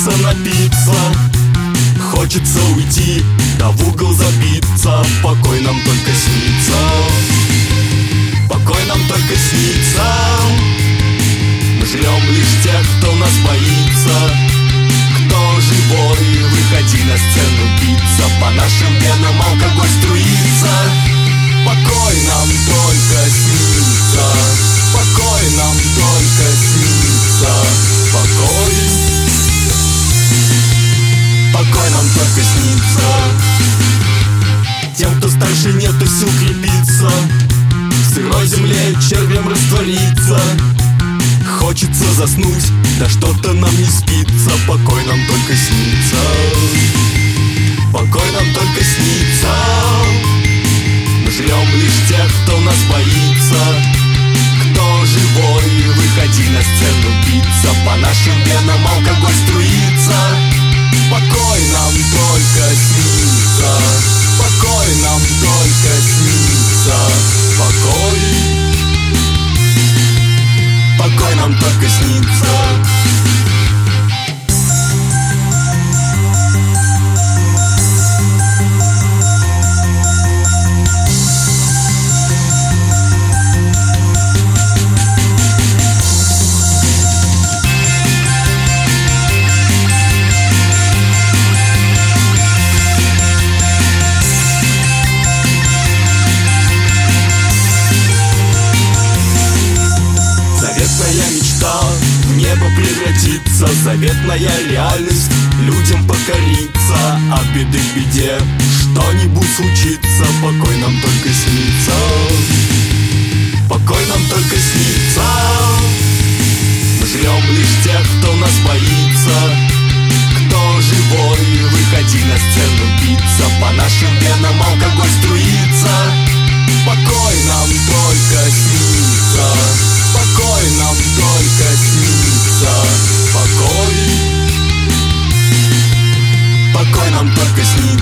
хочется напиться, хочется уйти, да в угол забиться. Покой нам только снится, покой нам только снится. Мы жрем лишь тех, кто нас боится. Кто живой, выходи на сцену биться. По нашим венам алкоголь струится. Покой нам только снится, покой нам только снится. Покой, покой нам только снится. Тем, кто старше, нету сил крепиться, в сырой земле червем раствориться. Хочется заснуть, да что-то нам не спится. Покой нам только снится, покой нам только снится. Мы жрем лишь тех, кто нас боится. Кто живой, выходи на сцену биться. По нашим венам алкоголь струится. Покой нам только снится, покой нам только снится. Покой, покой нам только снится. Заветная мечта в небо превратится, заветная реальность людям покориться. От беды к беде что-нибудь случится. Покой нам только снится, покой нам только снится. Мы жрем лишь тех, кто нас боится. Кто живой, выходи на сцену биться. По нашим венам алкоголь струится. Покой нам только снится, покой нам только снится. Покой, покой нам только снится.